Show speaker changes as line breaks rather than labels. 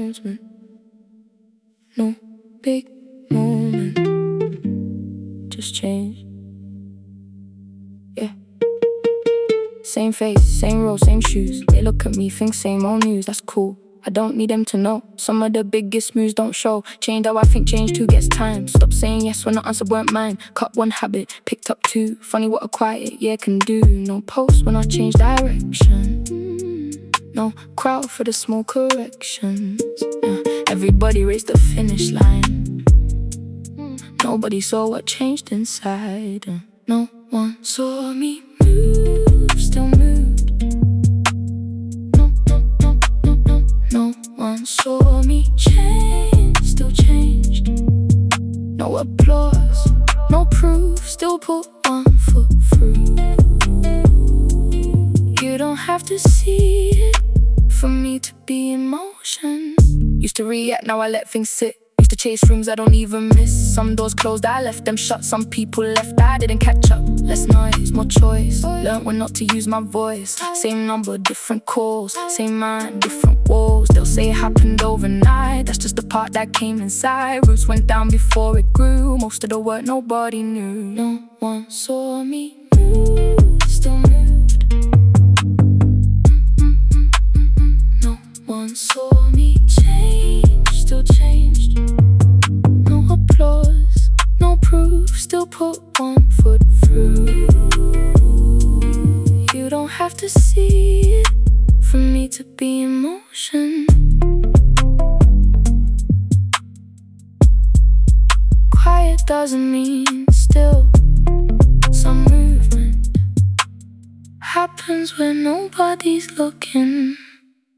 announcement. No big moment, just change. Yeah. Same face, same role, same shoes. They look at me, think same old news. That's cool, I don't need them to know. Some of the biggest moves don't show. Change how I think, change who gets time. Stop saying yes when the answer weren't mine. Cut one habit, picked up two. Funny what a quiet year can do. No post when I change direction. No crowd for the small corrections. Everybody raised the finish line. Nobody saw what changed inside. No one saw me move, still moved. No one saw me change, still changed. No applause, no proof, still put one foot through. You don't have to see it for me to be in motion. Used to react, now I let things sit. Used to chase rooms I don't even miss. Some doors closed, I left them shut. Some people left, I didn't catch up. Less noise, more choice. Learned when not to use my voice. Same number, different calls. Same mind, different walls. They'll say it happened overnight. That's just the part that came inside. Roots went down before it grew. Most of the work nobody knew. No one saw me move, still moved. No one saw me change, still changed. No applause, no proof, still put one foot through. You don't have to see it for me to be in motion. Quiet doesn't mean still. Some movement happens when nobody's looking.